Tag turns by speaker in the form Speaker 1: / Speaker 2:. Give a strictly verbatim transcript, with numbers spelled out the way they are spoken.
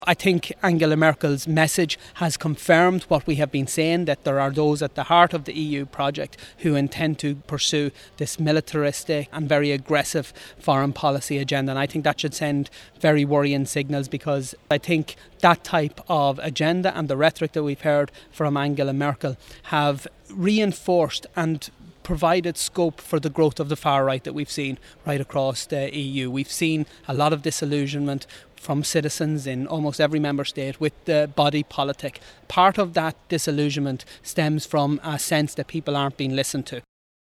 Speaker 1: I think Angela Merkel's message has confirmed what we have been saying, that there are those at the heart of the E U project who intend to pursue this militaristic and very aggressive foreign policy agenda. And I think that should send very worrying signals, because I think that type of agenda and the rhetoric that we've heard from Angela Merkel have reinforced and provided scope for the growth of the far right that we've seen right across the E U. We've seen a lot of disillusionment from citizens in almost every member state with the body politic. Part of that disillusionment stems from a sense that people aren't being listened to.